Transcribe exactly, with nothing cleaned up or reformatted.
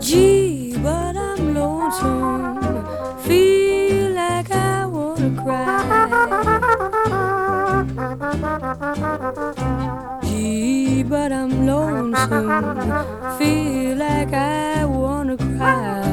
Gee, but I'm lonesome. Feel like I wanna cry. Gee, but I'm lonesome. Feel like I wanna cry.